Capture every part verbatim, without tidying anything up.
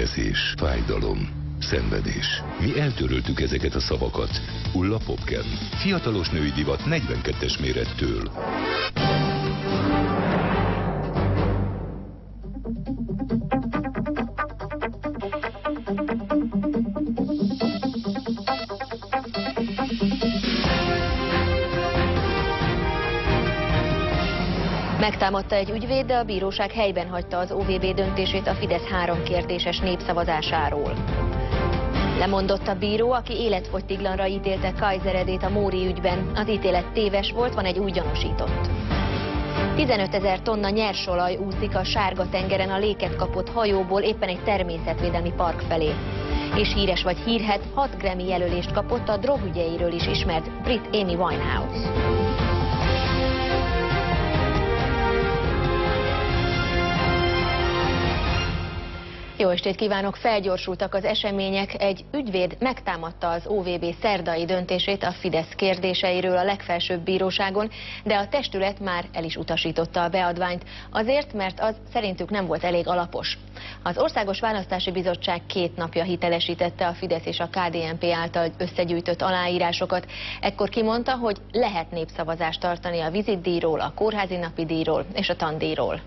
éhezés, fájdalom, szenvedés. Mi eltöröltük ezeket a szavakat. Ulla Popken. Fiatalos női divat negyvenkettes mérettől. Megtámadta egy ügyvéd, de a bíróság helyben hagyta az o vé bé döntését a Fidesz három kérdéses népszavazásáról. Lemondott a bíró, aki életfogytiglanra ítélte Kaiser Edét a Móri ügyben. Az ítélet téves volt, van egy új gyanúsított. tizenötezer tonna nyersolaj úszik a Sárga-tengeren a léket kapott hajóból éppen egy természetvédelmi park felé. És híres vagy hírhedt, hat Grammy jelölést kapott a drogügyeiről is ismert brit Amy Winehouse. Jó estét kívánok! Felgyorsultak az események, egy ügyvéd megtámadta az o vé bé szerdai döntését a Fidesz kérdéseiről a legfelsőbb bíróságon, de a testület már el is utasította a beadványt, azért, mert az szerintük nem volt elég alapos. Az Országos Választási Bizottság két napja hitelesítette a Fidesz és a ká dé en pé által összegyűjtött aláírásokat. Ekkor kimondta, hogy lehet népszavazást tartani a vizitdíjról, a kórházi napi díjról és a tandíjról.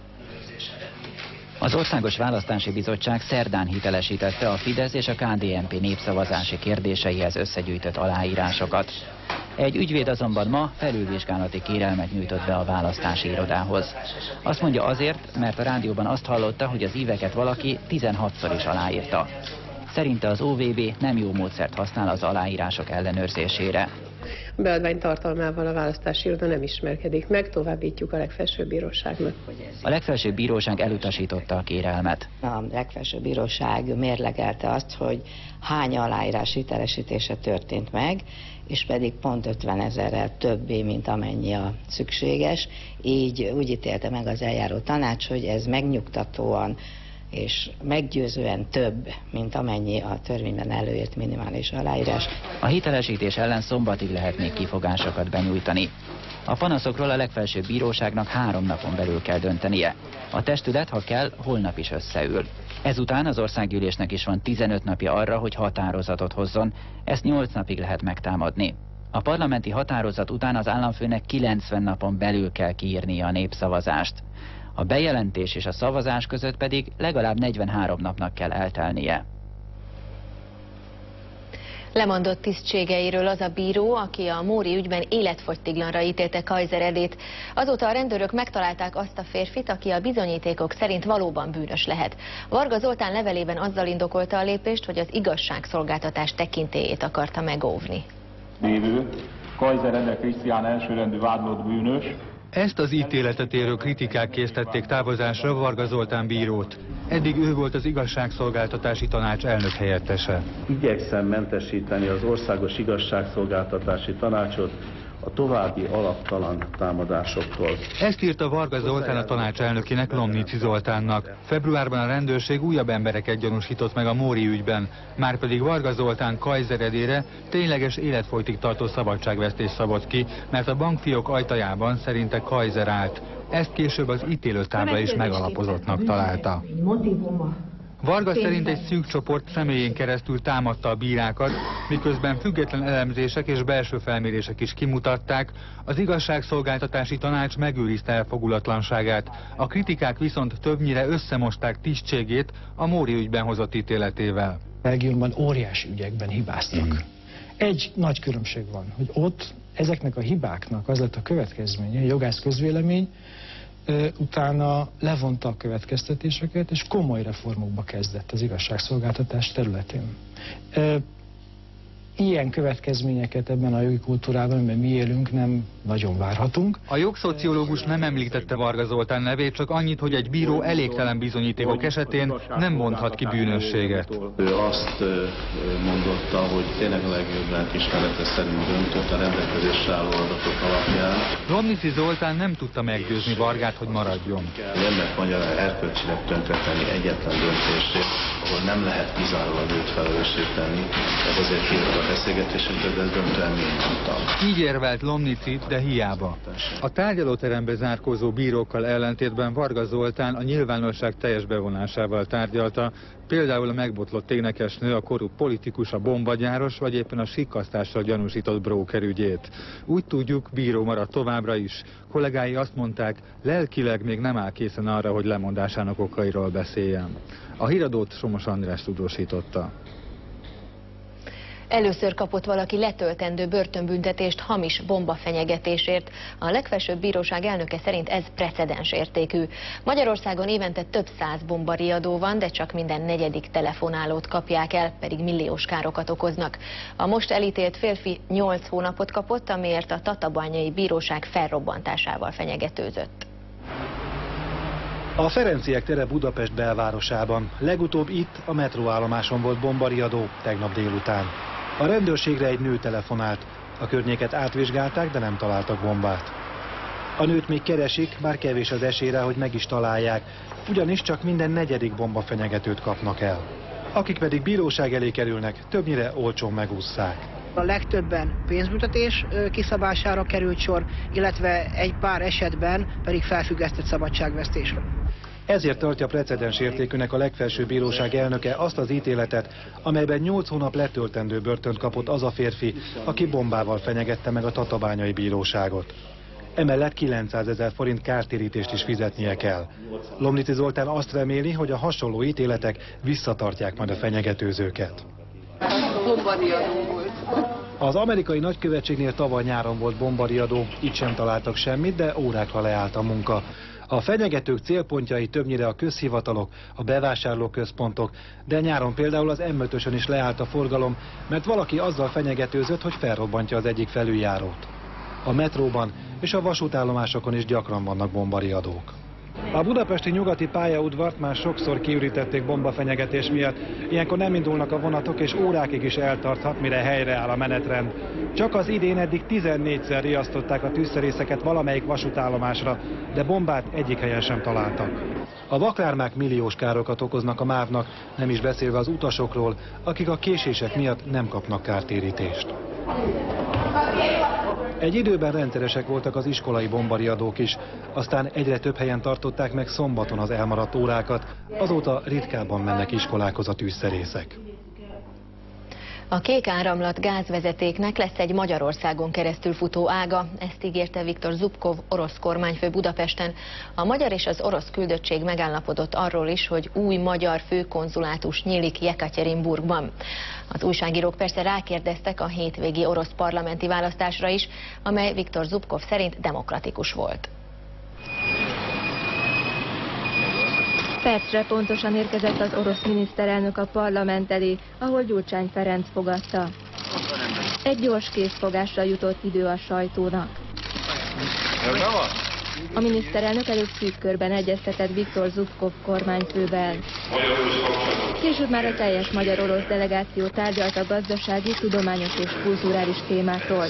Az Országos Választási Bizottság szerdán hitelesítette a Fidesz és a ká dé en pé népszavazási kérdéseihez összegyűjtött aláírásokat. Egy ügyvéd azonban ma felülvizsgálati kérelmet nyújtott be a választási irodához. Azt mondja azért, mert a rádióban azt hallotta, hogy az íveket valaki tizenhatszor is aláírta. Szerinte az o vé bé nem jó módszert használ az aláírások ellenőrzésére. A beadvány tartalmával a választási iroda nem ismerkedik meg, továbbítjuk a legfelsőbb bíróságnak. A legfelsőbb bíróság elutasította a kérelmet. A legfelsőbb bíróság mérlegelte azt, hogy hány aláírás hitelesítése történt meg, és pedig pont ötven ezerrel többé, mint amennyi a szükséges. Így úgy ítélte meg az eljáró tanács, hogy ez megnyugtatóan és meggyőzően több, mint amennyi a törvényben előírt minimális aláírás. A hitelesítés ellen szombatig lehet még kifogásokat benyújtani. A panaszokról a legfelsőbb bíróságnak három napon belül kell döntenie. A testület, ha kell, holnap is összeül. Ezután az országgyűlésnek is van tizenöt napja arra, hogy határozatot hozzon, ezt nyolc napig lehet megtámadni. A parlamenti határozat után az államfőnek kilencven napon belül kell kiírnia a népszavazást. A bejelentés és a szavazás között pedig legalább negyvenhárom napnak kell eltelnie. Lemondott tisztségeiről az a bíró, aki a Móri ügyben életfogytiglanra ítélte Kaiser Edét. Azóta a rendőrök megtalálták azt a férfit, aki a bizonyítékok szerint valóban bűnös lehet. Varga Zoltán levelében azzal indokolta a lépést, hogy az igazságszolgáltatás tekintélyét akarta megóvni. Lévő Kaiser Ede Krisztián elsőrendű vádlott bűnös. Ezt az ítéletet érő kritikák késztették távozásra Varga Zoltán bírót. Eddig ő volt az igazságszolgáltatási tanács elnök helyettese. Igyekszem mentesíteni az Országos Igazságszolgáltatási Tanácsot a további alaptalan támadásoktól. Ezt írta Varga Zoltán a tanács elnökének, Lomnici Zoltánnak. Februárban a rendőrség újabb embereket gyanúsított meg a Móri ügyben, márpedig Varga Zoltán Kaiser Edére tényleges életfogytig tartó szabadságvesztést szabott ki, mert a bankfiók ajtajában szerinte Kaiser állt. Ezt később az ítélőtábla is megalapozottnak találta. Varga szerint egy szűk csoport személyén keresztül támadta a bírákat, miközben független elemzések és belső felmérések is kimutatták, az igazságszolgáltatási tanács megőrizte elfogulatlanságát. A kritikák viszont többnyire összemosták tisztségét a Móri ügyben hozott ítéletével. Belgiumban óriási ügyekben hibáztak. Mm. Egy nagy különbség van, hogy ott ezeknek a hibáknak az lett a következménye, a jogász közvélemény utána levonta a következtetéseket, és komoly reformokba kezdett az igazságszolgáltatás területén. Ilyen következményeket ebben a jogi kultúrában, amiben mi élünk, nem nagyon várhatunk. A jogszociológus nem említette Varga Zoltán nevét, csak annyit, hogy egy bíró elégtelen bizonyítékok esetén nem mondhat ki bűnösséget. Ő azt mondotta, hogy tényleg a legjobb lelkiismerete szerint döntött a rendelkezésre álló adatok alapján. Lomnici Zoltán nem tudta meggyőzni Vargát, hogy maradjon. Ennek magyar erkölcsileg tönkretenni egyetlen döntését, ahol nem lehet kizárólag őt felelőssé tenni, ez azért kiadott beszélgetésünkre, de ez döntően mi mondtam. Így érvelt Lomnici, de hiába. A tárgyalóterembe zárkózó bírókkal ellentétben Varga Zoltán a nyilvánosság teljes bevonásával tárgyalta, például a megbotlott énekesnő, a korrupt politikus, a bombagyáros, vagy éppen a sikkasztással gyanúsított bróker ügyét. Úgy tudjuk, bíró maradt továbbra is. Kollégái azt mondták, lelkileg még nem áll készen arra, hogy lemondásának okairól beszéljen. A híradót Somos András tudósította. Először kapott valaki letöltendő börtönbüntetést hamis bombafenyegetésért. A legfelsőbb bíróság elnöke szerint ez precedens értékű. Magyarországon évente több száz bombariadó van, de csak minden negyedik telefonálót kapják el, pedig milliós károkat okoznak. A most elítélt férfi nyolc hónapot kapott, amiért a tatabányai bíróság felrobbantásával fenyegetőzött. A Ferenciek tere Budapest belvárosában. Legutóbb itt a metróállomáson volt bombariadó tegnap délután. A rendőrségre egy nő telefonált. A környéket átvizsgálták, de nem találtak bombát. A nőt még keresik, bár kevés az esélyre, hogy meg is találják, ugyanis csak minden negyedik bombafenyegetőt kapnak el. Akik pedig bíróság elé kerülnek, többnyire olcsón megússzák. A legtöbben pénzbüntetés kiszabására került sor, illetve egy pár esetben pedig felfüggesztett szabadságvesztésre. Ezért tartja precedens értékűnek a legfelsőbb bíróság elnöke azt az ítéletet, amelyben nyolc hónap letöltendő börtönt kapott az a férfi, aki bombával fenyegette meg a tatabányai bíróságot. Emellett kilencszázezer forint kártérítést is fizetnie kell. Lomnici Zoltán azt reméli, hogy a hasonló ítéletek visszatartják majd a fenyegetőzőket. Bombariadó volt. Az amerikai nagykövetségnél tavaly nyáron volt bombariadó, itt sem találtak semmit, de órákra leállt a munka. A fenyegetők célpontjai többnyire a közhivatalok, a bevásárlóközpontok, de nyáron például az M ötösön is leállt a forgalom, mert valaki azzal fenyegetőzött, hogy felrobbantja az egyik felüljárót. A metróban és a vasútállomásokon is gyakran vannak bombariadók. A budapesti nyugati pályaudvart már sokszor kiürítették bombafenyegetés miatt. Ilyenkor nem indulnak a vonatok, és órákig is eltarthat, mire helyreáll a menetrend. Csak az idén eddig tizennégyszer riasztották a tűzszerészeket valamelyik vasútállomásra, de bombát egyik helyen sem találtak. A vaklármák milliós károkat okoznak a mávnak, nem is beszélve az utasokról, akik a késések miatt nem kapnak kártérítést. Egy időben rendszeresek voltak az iskolai bombariadók is, aztán egyre több helyen tartották meg szombaton az elmaradt órákat, azóta ritkábban mennek iskolákhoz a tűzszerészek. A kék áramlat gázvezetéknek lesz egy Magyarországon keresztül futó ága, ezt ígérte Viktor Zubkov, orosz kormányfő Budapesten. A magyar és az orosz küldöttség megállapodott arról is, hogy új magyar főkonzulátus nyílik Jekatyerinburgban. Az újságírók persze rákérdeztek a hétvégi orosz parlamenti választásra is, amely Viktor Zubkov szerint demokratikus volt. Percre pontosan érkezett az orosz miniszterelnök a parlament elé, ahol Gyurcsány Ferenc fogadta. Egy gyors készfogásra jutott idő a sajtónak. A miniszterelnök előtt szűk körben egyeztetett Viktor Zubkov kormányfővel. Később már a teljes magyar-orosz delegáció tárgyalt a gazdasági, tudományos és kulturális témákról.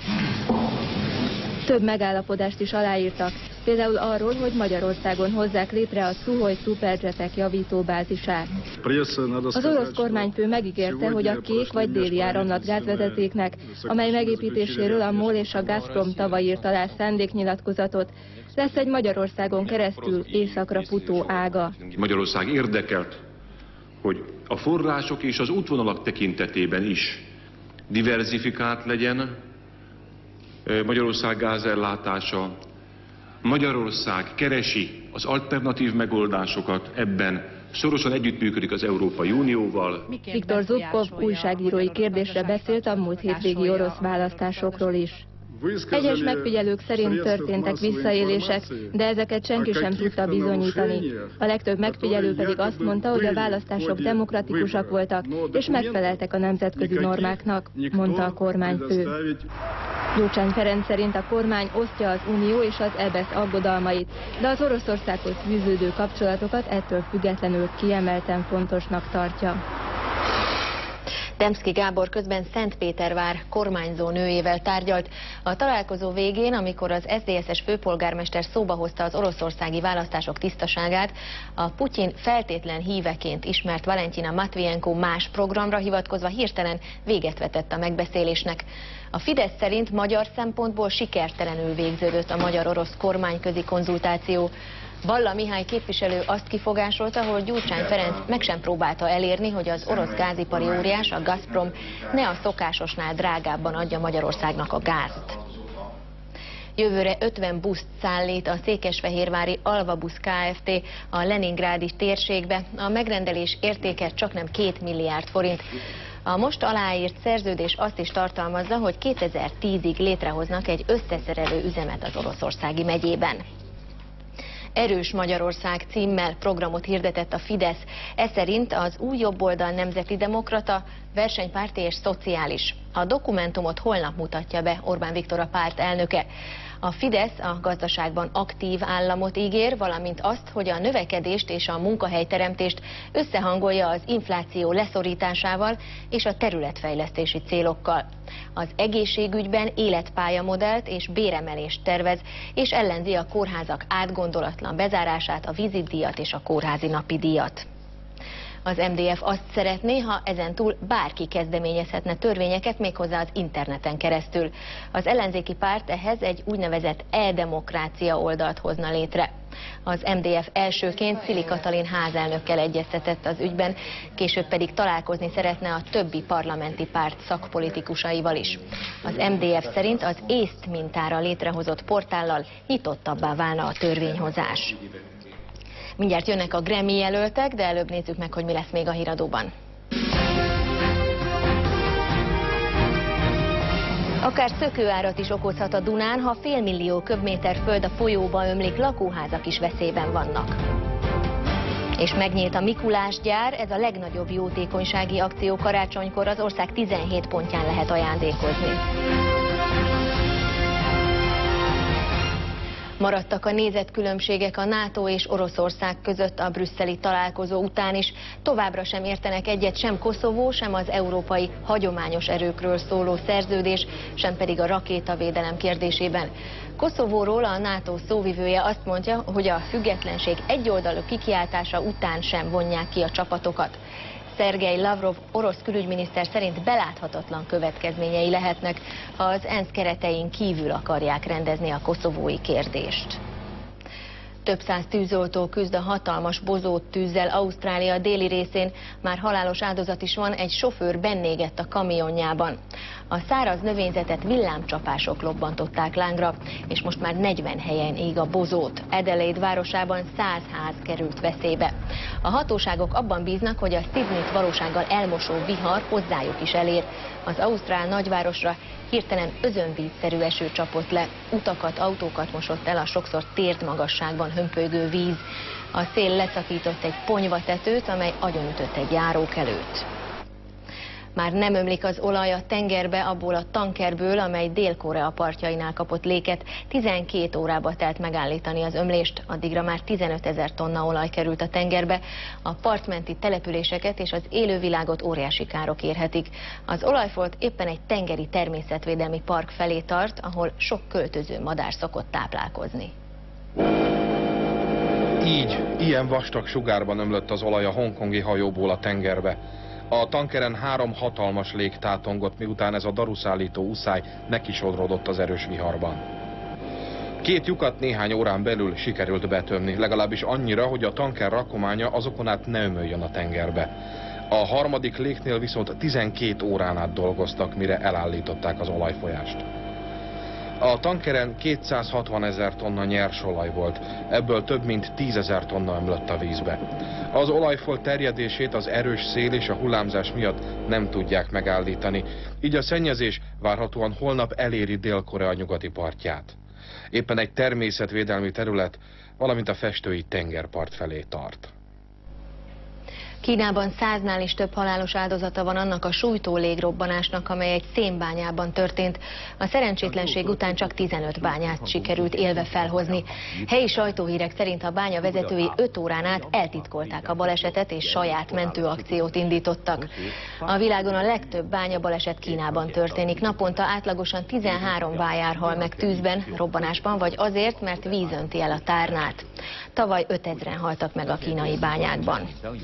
Több megállapodást is aláírtak, például arról, hogy Magyarországon hozzák létre a Szuhoj szuperjetek javítóbázisát. Az orosz kormányfő megígérte, hogy a kék vagy déli áramlat gázvezetéknek, amely megépítéséről a MOL és a Gazprom tavaly írt alá szándéknyilatkozatot, lesz egy Magyarországon keresztül északra futó ága. Magyarország érdekelt, hogy a források és az útvonalak tekintetében is diverzifikált legyen Magyarország gázellátása. Magyarország keresi az alternatív megoldásokat, ebben szorosan együttműködik az Európai Unióval. Viktor Zubkov újságírói kérdésre beszélt a múlt hétvégi orosz választásokról is. Egyes megfigyelők szerint történtek visszaélések, de ezeket senki sem tudta bizonyítani. A legtöbb megfigyelő pedig azt mondta, hogy a választások demokratikusak voltak, és megfeleltek a nemzetközi normáknak, mondta a kormányfő. Gyurcsány Ferenc szerint a kormány osztja az Unió és az é bé e es aggodalmait, de az Oroszországhoz fűződő kapcsolatokat ettől függetlenül kiemelten fontosnak tartja. Demszky Gábor közben Szentpétervár kormányzó nőjével tárgyalt. A találkozó végén, amikor az es zé dé es-es főpolgármester szóba hozta az oroszországi választások tisztaságát, a Putyin feltétlen híveként ismert Valentina Matvienko más programra hivatkozva hirtelen véget vetett a megbeszélésnek. A Fidesz szerint magyar szempontból sikertelenül végződött a magyar-orosz kormányközi konzultáció. Balla Mihály képviselő azt kifogásolta, hogy Gyurcsány Ferenc meg sem próbálta elérni, hogy az orosz gázipari óriás, a Gazprom ne a szokásosnál drágábban adja Magyarországnak a gázt. Jövőre ötven buszt szállít a székesfehérvári Alva Busz Kft. A leningrádi térségbe. A megrendelés értéke csaknem két milliárd forint. A most aláírt szerződés azt is tartalmazza, hogy kétezer-tízig létrehoznak egy összeszerelő üzemet az oroszországi megyében. Erős Magyarország címmel programot hirdetett a Fidesz. Ez szerint az új jobboldal nemzeti demokrata, versenypárti és szociális. A dokumentumot holnap mutatja be Orbán Viktor a párt elnöke. A Fidesz a gazdaságban aktív államot ígér, valamint azt, hogy a növekedést és a munkahelyteremtést összehangolja az infláció leszorításával és a területfejlesztési célokkal. Az egészségügyben életpályamodellt és béremelést tervez, és ellenzi a kórházak átgondolatlan bezárását, a vizitdíjat és a kórházi napidíjat. Az em dé ef azt szeretné, ha ezentúl bárki kezdeményezhetne törvényeket, méghozzá az interneten keresztül. Az ellenzéki párt ehhez egy úgynevezett e-demokrácia oldalt hozna létre. Az em dé ef elsőként Szili Katalin házelnökkel egyeztetett az ügyben, később pedig találkozni szeretne a többi parlamenti párt szakpolitikusaival is. Az em dé ef szerint az észt mintára létrehozott portállal nyitottabbá válna a törvényhozás. Mindjárt jönnek a Grammy jelöltek, de előbb nézzük meg, hogy mi lesz még a híradóban. Akár szökőárat is okozhat a Dunán, ha félmillió köbméter föld a folyóba ömlik, lakóházak is veszélyben vannak. És megnyílt a Mikulás gyár, ez a legnagyobb jótékonysági akció karácsonykor, az ország tizenhét pontján lehet ajándékozni. Maradtak a nézetkülönbségek a NATO és Oroszország között a brüsszeli találkozó után is. Továbbra sem értenek egyet sem Koszovó, sem az európai hagyományos erőkről szóló szerződés, sem pedig a rakétavédelem kérdésében. Koszovóról a NATO szóvivője azt mondja, hogy a függetlenség egyoldalú kikiáltása után sem vonják ki a csapatokat. Szergej Lavrov orosz külügyminiszter szerint beláthatatlan következményei lehetnek, ha az ENSZ keretein kívül akarják rendezni a koszovói kérdést. Több száz tűzoltó küzd a hatalmas bozót tűzzel Ausztrália déli részén, már halálos áldozat is van, egy sofőr bennégett a kamionjában. A száraz növényzetet villámcsapások lobbantották lángra, és most már negyven helyen ég a bozót. Adelaide városában száz ház került veszélybe. A hatóságok abban bíznak, hogy a Sydneyt valósággal elmosó vihar hozzájuk is elér. Az ausztrál nagyvárosra hirtelen özönvízszerű eső csapott le, utakat, autókat mosott el a sokszor térdmagasságban hömpölygő víz. A szél leszakított egy ponyvatetőt, amely agyonütött egy járókelőt. Már nem ömlik az olaj a tengerbe abból a tankerből, amely Dél-Korea partjainál kapott léket. tizenkét órába telt megállítani az ömlést, addigra már tizenöt ezer tonna olaj került a tengerbe. A partmenti településeket és az élővilágot óriási károk érhetik. Az olajfolt éppen egy tengeri természetvédelmi park felé tart, ahol sok költöző madár szokott táplálkozni. Így, ilyen vastag sugárban ömlött az olaj a hongkongi hajóból a tengerbe. A tankeren három hatalmas lég tátongott, miután ez a daruszállító uszály nekisodródott az erős viharban. Két lyukat néhány órán belül sikerült betömni, legalábbis annyira, hogy a tanker rakománya azokon át ne ömöljön a tengerbe. A harmadik légnél viszont tizenkét órán át dolgoztak, mire elállították az olajfolyást. A tankeren kétszázhatvan ezer tonna nyersolaj volt, ebből több mint tízezer tonna ömlött a vízbe. Az olajfolt terjedését az erős szél és a hullámzás miatt nem tudják megállítani, így a szennyezés várhatóan holnap eléri Dél-Korea nyugati partját. Éppen egy természetvédelmi terület, valamint a festői tengerpart felé tart. Kínában száznál is több halálos áldozata van annak a sújtó légrobbanásnak, amely egy szénbányában történt. A szerencsétlenség után csak tizenöt bányát sikerült élve felhozni. Helyi sajtóhírek szerint a bánya vezetői öt órán át eltitkolták a balesetet és saját mentőakciót indítottak. A világon a legtöbb bányabaleset Kínában történik. Naponta átlagosan tizenhárom vájár hal meg tűzben, robbanásban, vagy azért, mert víz önti el a tárnát. Tavaly ötezren haltak meg a kínai bányákban.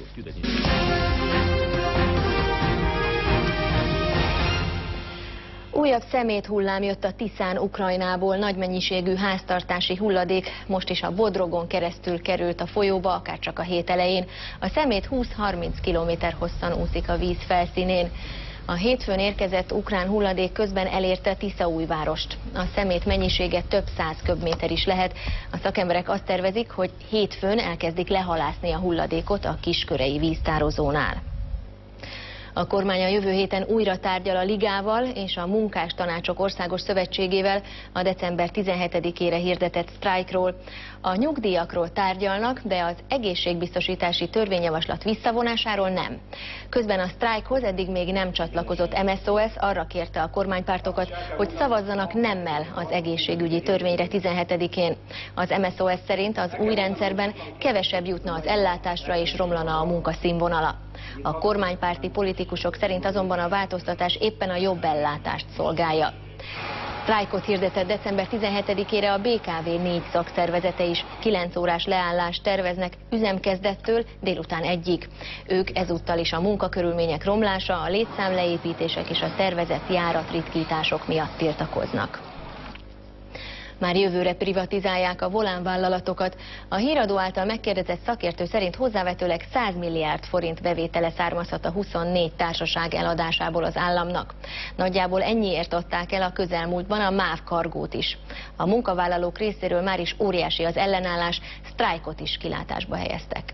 Újabb szeméthullám jött a Tiszán Ukrajnából, nagy mennyiségű háztartási hulladék most is a Bodrogon keresztül került a folyóba, akár csak a hét elején. A szemét húsz-harminc kilométer hosszan úszik a víz felszínén. A hétfőn érkezett ukrán hulladék közben elérte Tiszaújvárost. A szemét mennyisége több száz köbméter is lehet. A szakemberek azt tervezik, hogy hétfőn elkezdik lehalászni a hulladékot a kiskörei víztározónál. A kormány a jövő héten újra tárgyal a Ligával és a Munkástanácsok Országos Szövetségével a december tizenhetedikére hirdetett sztrájkról. A nyugdíjakról tárgyalnak, de az egészségbiztosítási törvényjavaslat visszavonásáról nem. Közben a sztrájkhoz eddig még nem csatlakozott em es o es arra kérte a kormánypártokat, hogy szavazzanak nemmel az egészségügyi törvényre tizenhetedikén. Az em es o es szerint az új rendszerben kevesebb jutna az ellátásra és romlana a munkaszínvonala. A kormánypárti politikusok szerint azonban a változtatás éppen a jobb ellátást szolgálja. Sztrájkot hirdetett december tizenhetedikére a bé ká vé négy szakszervezete is. kilenc órás leállást terveznek üzemkezdettől délután egyig. Ők ezúttal is a munkakörülmények romlása, a létszámleépítések és a tervezett járatritkítások miatt tiltakoznak. Már jövőre privatizálják a volánvállalatokat. A híradó által megkérdezett szakértő szerint hozzávetőleg száz milliárd forint bevétele származhat a huszonnégy társaság eladásából az államnak. Nagyjából ennyiért adták el a közelmúltban a MÁV Cargót is. A munkavállalók részéről már is óriási az ellenállás, sztrájkot is kilátásba helyeztek.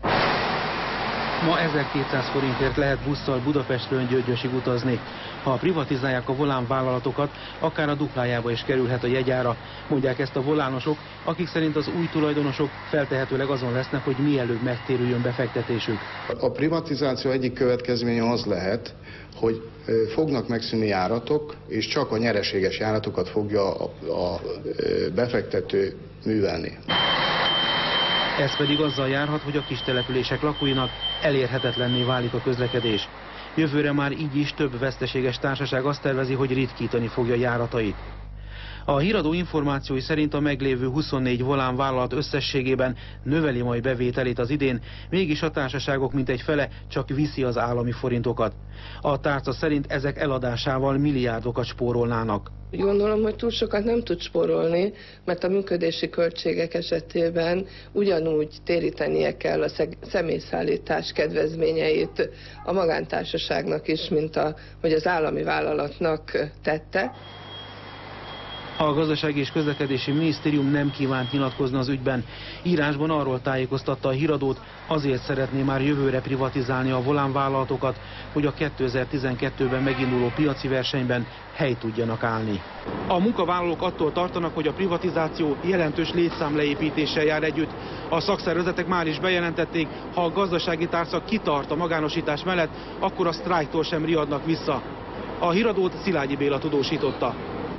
Ma ezerkétszáz forintért lehet busszal Budapestről Gyöngyösig utazni. Ha privatizálják a volánvállalatokat, akár a duplájába is kerülhet a jegyára. Mondják ezt a volánosok, akik szerint az új tulajdonosok feltehetőleg azon lesznek, hogy mielőbb megtérüljön befektetésük. A privatizáció egyik következménye az lehet, hogy fognak megszűnni járatok, és csak a nyereséges járatokat fogja a, a befektető művelni. Ez pedig azzal járhat, hogy a kis települések lakóinak elérhetetlenné válik a közlekedés. Jövőre már így is több veszteséges társaság azt tervezi, hogy ritkítani fogja járatait. A híradó információi szerint a meglévő huszonnégy volánvállalat összességében növeli majd bevételét az idén, mégis a társaságok mintegy fele csak viszi az állami forintokat. A tárca szerint ezek eladásával milliárdokat spórolnának. Gondolom, hogy túl sokat nem tud spórolni, mert a működési költségek esetében ugyanúgy térítenie kell a személyszállítás kedvezményeit a magántársaságnak is, mint a, hogy az állami vállalatnak tette. A Gazdasági és Közlekedési Minisztérium nem kívánt nyilatkozni az ügyben. Írásban arról tájékoztatta a híradót, azért szeretné már jövőre privatizálni a volánvállalatokat, hogy a kétezer-tizenkettőben meginduló piaci versenyben helyt tudjanak állni. A munkavállalók attól tartanak, hogy a privatizáció jelentős létszámleépítéssel jár együtt. A szakszervezetek már is bejelentették, ha a gazdasági tárca kitart a magánosítás mellett, akkor a sztrájktól sem riadnak vissza. A híradót Szilágyi Béla tudósította.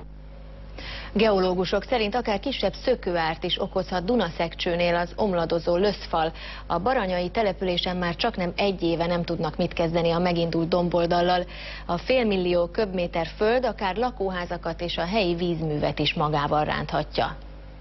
Geológusok szerint akár kisebb szökőárt is okozhat Dunaszekcsőnél az omladozó löszfal. A baranyai településen már csaknem egy éve nem tudnak mit kezdeni a megindult domboldallal. A félmillió köbméter föld akár lakóházakat és a helyi vízművet is magával ránthatja.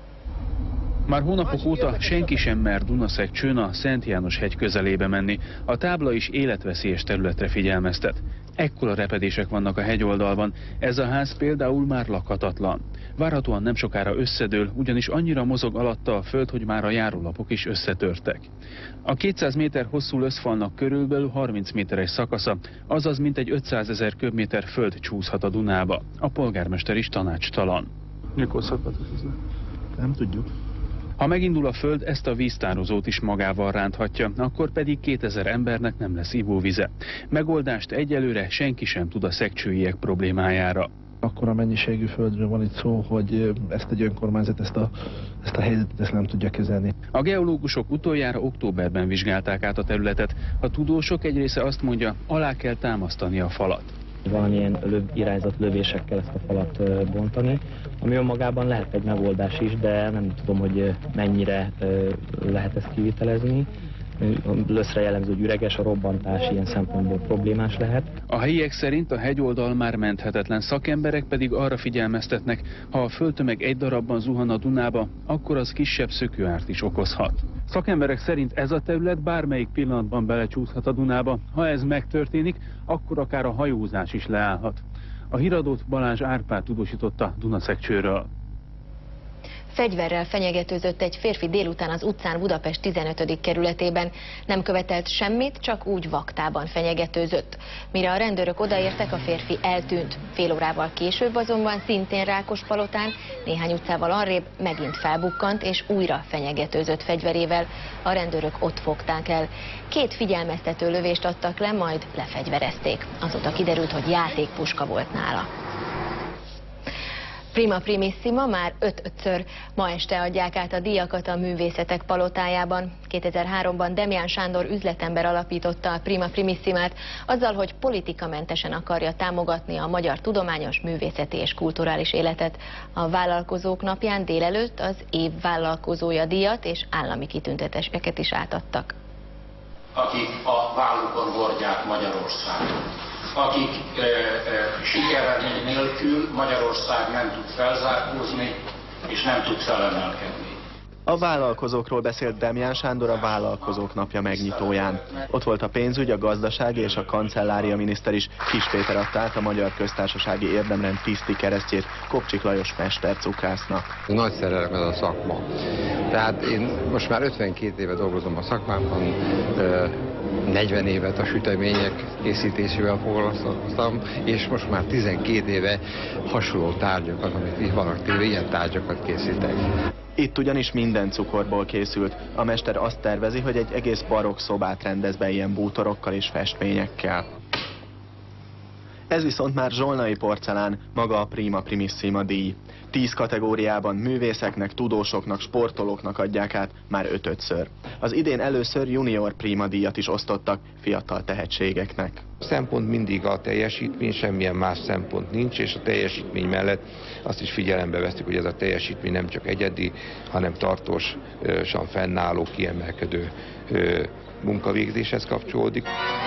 Már hónapok óta senki sem mer Dunaszekcsőn a Szent János hegy közelébe menni. A tábla is életveszélyes területre figyelmeztet. Ekkora repedések vannak a hegyoldalban, ez a ház például már lakhatatlan. Várhatóan nem sokára összedől, ugyanis annyira mozog alatta a föld, hogy már a járólapok is összetörtek. A kétszáz méter hosszú löszfalnak körülbelül harminc méteres szakasza, azaz mintegy ötszázezer köbméter föld csúszhat a Dunába. A polgármester is tanácstalan. Mikor szakad ez? Nem tudjuk. Ha megindul a föld, ezt a víztározót is magával ránthatja, akkor pedig kétezer embernek nem lesz ivóvize. Megoldást egyelőre senki sem tud a szekcsőiek problémájára. Akkora mennyiségű földről van itt szó, hogy ezt egy önkormányzat, ezt a, ezt a helyzetet ezt nem tudja kezelni. A geológusok utoljára októberben vizsgálták át a területet. A tudósok egy része azt mondja, alá kell támasztani a falat. Valamilyen löv, irányzat lövésekkel ezt a falat bontani, ami önmagában lehet egy megoldás is, de nem tudom, hogy mennyire lehet ezt kivitelezni. Löszre jellemző, hogy üreges, a robbantás ilyen szempontból problémás lehet. A helyiek szerint a hegyoldal már menthetetlen, szakemberek pedig arra figyelmeztetnek, ha a földtömeg egy darabban zuhan a Dunába, akkor az kisebb szökőárt is okozhat. Szakemberek szerint ez a terület bármelyik pillanatban belecsúszhat a Dunába. Ha ez megtörténik, akkor akár a hajózás is leállhat. A híradót Balázs Árpád tudósította Dunaszekcsőről. Fegyverrel fenyegetőzött egy férfi délután az utcán Budapest tizenötödik kerületében. Nem követelt semmit, csak úgy vaktában fenyegetőzött. Mire a rendőrök odaértek, a férfi eltűnt. Fél órával később azonban szintén Rákospalotán, néhány utcával arrébb megint felbukkant és újra fenyegetőzött fegyverével. A rendőrök ott fogták el. Két figyelmeztető lövést adtak le, majd lefegyverezték. Azóta kiderült, hogy játékpuska volt nála. Prima Primissima már öt-ötször. Ma este adják át a díjakat a Művészetek Palotájában. kétezer-háromban Demján Sándor üzletember alapította a Prima Primissimát, azzal, hogy politikamentesen akarja támogatni a magyar tudományos, művészeti és kulturális életet. A Vállalkozók Napján délelőtt az év vállalkozója díjat és állami kitüntetéseket is átadtak. Akik a vállukon hordják Magyarországot, akik e, e, sikeremény nélkül Magyarország nem tud felzárkózni és nem tud felemelkedni. A vállalkozókról beszélt Demján Sándor a Vállalkozók Napja megnyitóján. Ott volt a pénzügy, a gazdasági és a kancellária miniszter is. Kiss Péter adta át a Magyar Köztársasági Érdemrend tiszti keresztjét Kopcsik Lajos mestercukrásznak. Nagy szerelem ez a szakma. Tehát én most már ötvenkét éve dolgozom a szakmában, negyven évet a sütemények készítésével foglalkoztam, és most már tizenkét éve hasonló tárgyakat, amit itt vannak téve, ilyen tárgyakat készítek. Itt ugyanis minden cukorból készült. A mester azt tervezi, hogy egy egész barokk szobát rendez be ilyen bútorokkal és festményekkel. Ez viszont már zsolnai porcelán, maga a Prima Primissima díj. Tíz kategóriában művészeknek, tudósoknak, sportolóknak adják át már ötödször. Az idén először junior Prima díjat is osztottak fiatal tehetségeknek. A szempont mindig a teljesítmény, semmilyen más szempont nincs, és a teljesítmény mellett azt is figyelembe vesztük, hogy ez a teljesítmény nem csak egyedi, hanem tartósan fennálló, kiemelkedő munkavégzéshez kapcsolódik.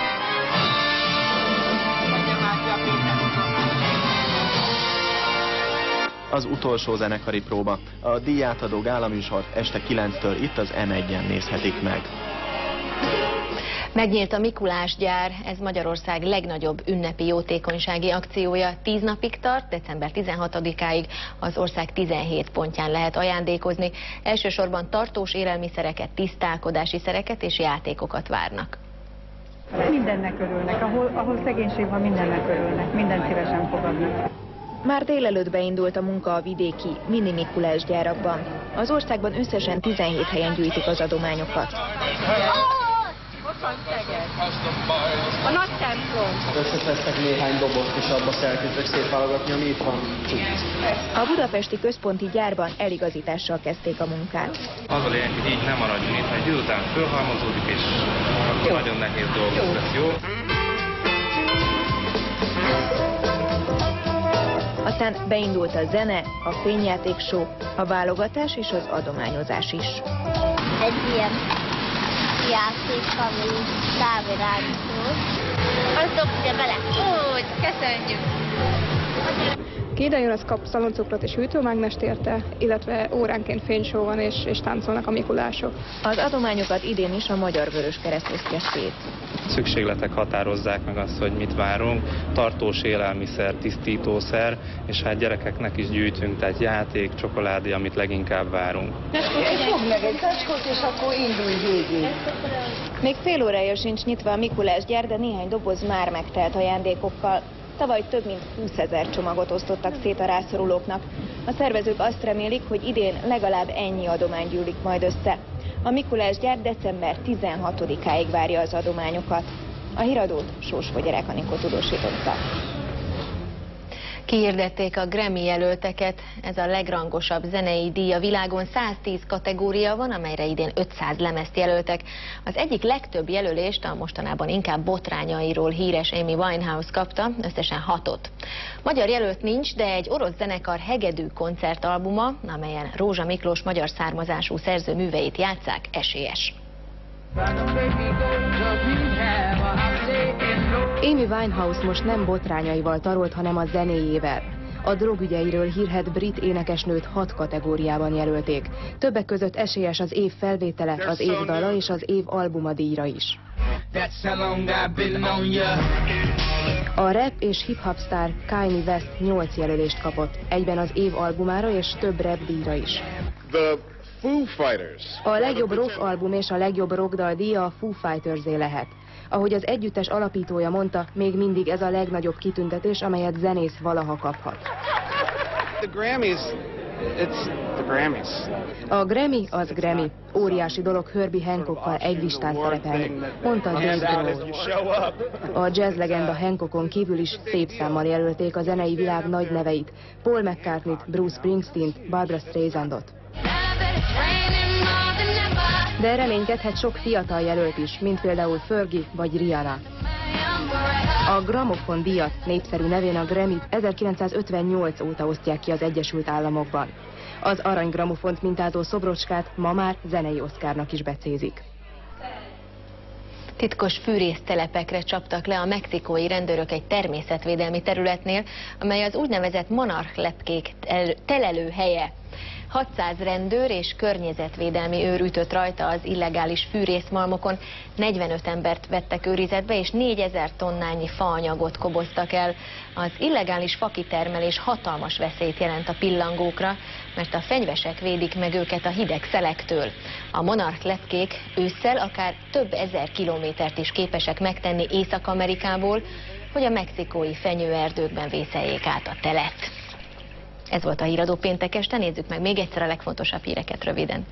Az utolsó zenekari próba. A díjátadó gálaműsort este kilenctől itt az em egyen nézhetik meg. Megnyílt a Mikulás gyár, ez Magyarország legnagyobb ünnepi jótékonysági akciója. Tíz napig tart, december tizenhatodikáig az ország tizenhét pontján lehet ajándékozni. Elsősorban tartós élelmiszereket, tisztálkodási szereket és játékokat várnak. Mindennek örülnek, ahol, ahol szegénység van, mindennek örülnek, mindent szívesen fogadnak. Már délelőtt beindult a munka a vidéki mini Mikulás gyárakban. Az országban összesen tizenhét helyen gyűjtik az adományokat. A nagy templom. Összeszedtek néhány dobozt, és abba elkezdtek szétválogatni, ami itt van. A budapesti központi gyárban eligazítással kezdték a munkát. Az a lényeg, hogy így nem maradjon itt, mert délután fölhalmozódik, és akkor jó. Nagyon nehéz dolgok lesz, jó? Aztán beindult a zene, a fényjáték-show, a válogatás és az adományozás is. Egy ilyen játék, ami távirányító. Azt dobja bele. Úgy, köszönjük! Ki ide jön, az kap szaloncukrot és hűtőmágnest érte, illetve óránként fényshow van és, és táncolnak a mikulások. Az adományokat idén is a Magyar Vöröskereszt osztja szét. Szükségletek határozzák meg azt, hogy mit várunk. Tartós élelmiszer, tisztítószer, és hát gyerekeknek is gyűjtünk, tehát játék, csokoládé, amit leginkább várunk. Fogd meg egy tacskót, és akkor indulj végig. Még fél órája sincs nyitva a Mikulás gyár, de néhány doboz már megtelt ajándékokkal. Tavaly több mint húszezer csomagot osztottak szét a rászorulóknak. A szervezők azt remélik, hogy idén legalább ennyi adomány gyűlik majd össze. A Mikulás gyár december tizenhatodikáig várja az adományokat. A híradót Sós Fogyarák Anikó tudósította. Kihirdették a Grammy jelölteket, ez a legrangosabb zenei díj a világon, száztíz kategória van, amelyre idén ötszáz lemezt jelöltek. Az egyik legtöbb jelölést a mostanában inkább botrányairól híres Amy Winehouse kapta, összesen hatot. Magyar jelölt nincs, de egy orosz zenekar hegedű koncertalbuma, amelyen Rózsa Miklós magyar származású szerző műveit játsszák, esélyes. Amy Winehouse most nem botrányaival tarolt, hanem a zenéjével. A drogügyeiről hírhedt brit énekesnőt hat kategóriában jelölték. Többek között esélyes az év felvétele, az év dala és az év albuma díjra is. A rap és hip-hop sztár Kanye West nyolc jelölést kapott, egyben az év albumára és több rap díjra is. A legjobb rock album és a legjobb rockdal díja a Foo Fighters-é lehet. Ahogy az együttes alapítója mondta, még mindig ez a legnagyobb kitüntetés, amelyet zenész valaha kaphat. The Grammys, it's the Grammys. A Grammy az Grammy. Óriási dolog Herbie Hancockkal egy listán szerepelni, mondta Dave Grohl. A jazz legenda Hancockon kívül is szép számmal jelölték a zenei világ nagy neveit, Paul McCartneyt, Bruce Springsteent, Barbra Streisandot. De reménykedhet sok fiatal jelölt is, mint például Fergie vagy Rihanna. A Gramophone díjat, népszerű nevén a Grammy-t ezerkilencszázötvennyolc óta osztják ki az Egyesült Államokban. Az arany gramofont mintázó szobrocskát ma már zenei oszkárnak is becézik. Titkos fűrésztelepekre csaptak le a mexikói rendőrök egy természetvédelmi területnél, amely az úgynevezett monarch lepkék telelőhelye. hatszáz rendőr és környezetvédelmi őr ütött rajta az illegális fűrészmalmokon, negyvenöt embert vettek őrizetbe és négyezer tonnányi faanyagot koboztak el. Az illegális fakitermelés hatalmas veszélyt jelent a pillangókra, mert a fenyvesek védik meg őket a hideg szelektől. A monarch lepkék ősszel akár több ezer kilométert is képesek megtenni Észak-Amerikából, hogy a mexikói fenyőerdőkben vészeljék át a telet. Ez volt a Híradó péntek este, nézzük meg még egyszer a legfontosabb híreket röviden.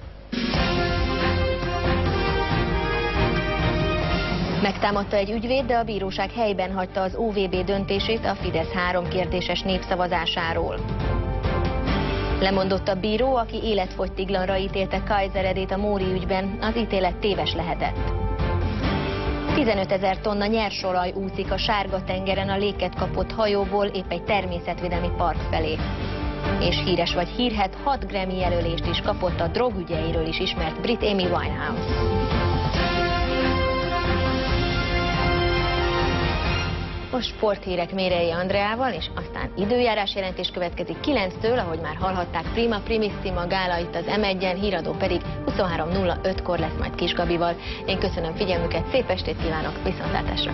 Megtámadta egy ügyvéd, de a bíróság helyben hagyta az o vé bé döntését a Fidesz három kérdéses népszavazásáról. Lemondott a bíró, aki életfogytiglanra ítélte Kaiser Edét a Móri ügyben, az ítélet téves lehetett. tizenötezer tonna nyersolaj úszik a Sárga-tengeren a léket kapott hajóból épp egy természetvédelmi park felé. És híres vagy hírhedt, hat Grammy jelölést is kapott a drogügyeiről is ismert brit Amy Winehouse. A sporthírek Mérei Andreával, és aztán időjárás jelentés következik kilenctől, ahogy már hallhatták, Prima Primissima gála itt az em egyen, Híradó pedig huszonhárom nulla ötkor lesz majd Kis Gabival. Én köszönöm figyelmüket, szép estét kívánok, viszontlátásra!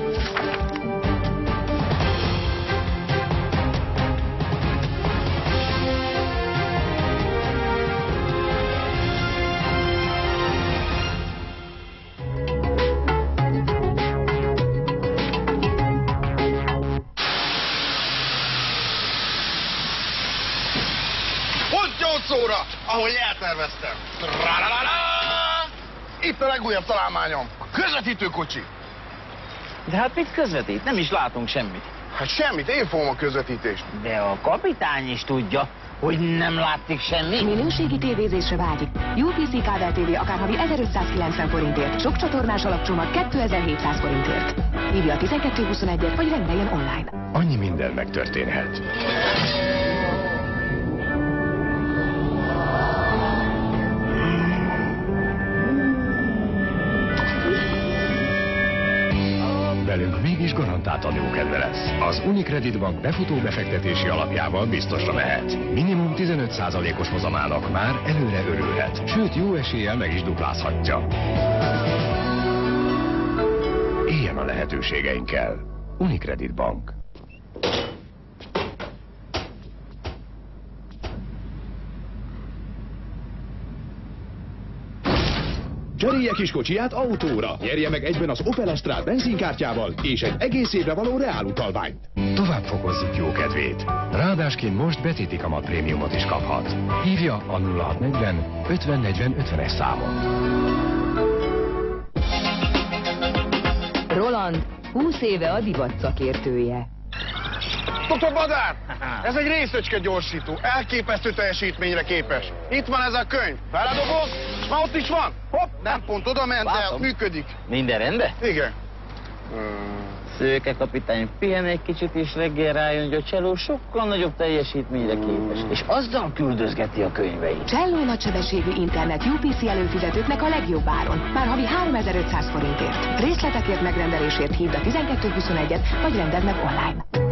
Szóra, ahogy elterveztem. Itt a legújabb találmányom, a közvetítőkocsi. De hát mit közvetít? Nem is látunk semmit. Hát semmit, én fogom a közvetítést. De a kapitány is tudja, hogy nem látszik semmi. Minőségi tévézésre vágyik. u pé cé kábel tévé akár havi ezerötszázkilencven forintért, sok csatornás alapcsomag kétezer-hétszáz forintért. Hívja a tizenkettő huszonegyet, vagy rendeljen online. Annyi minden megtörténhet. Velünk mégis garantáltan jó kedve lesz. Az Unicredit Bank befutó befektetési alapjával biztosra mehet. Minimum tizenöt százalékos hozamának már előre örülhet, sőt jó eséllyel meg is duplázhatja. Éljen a lehetőségeinkkel. Unicredit Bank. Cserélje kis kocsiját autóra, nyerje meg egyben az Opel Astra benzinkártyával és egy egész évre való reálutalványt. Tovább fokozzuk jó kedvét. Ráadásként most betéti kamat prémiumot is kaphat. Hívja a nulla hat negyven ötven negyven ötvenes számot. Roland húsz éve a divat szakértője. doktor Badár! Ez egy részecske gyorsító. Elképesztő teljesítményre képes. Itt van ez a könyv. Feledobom, és már ott is van. Hopp, nem pont oda ment, de működik. Minden rendben? Igen. Szőke kapitány pihen egy kicsit, és reggel rájön, hogy a Cselló sokkal nagyobb teljesítményre képes. És azzal küldözgeti a könyveit. Cselló nagysebességű internet U P C előfizetőknek a legjobb áron. Már havi háromezer-ötszáz forintért. Részletekért megrendelésért hívd a tizenkettő huszonegyet, vagy rendeld meg online.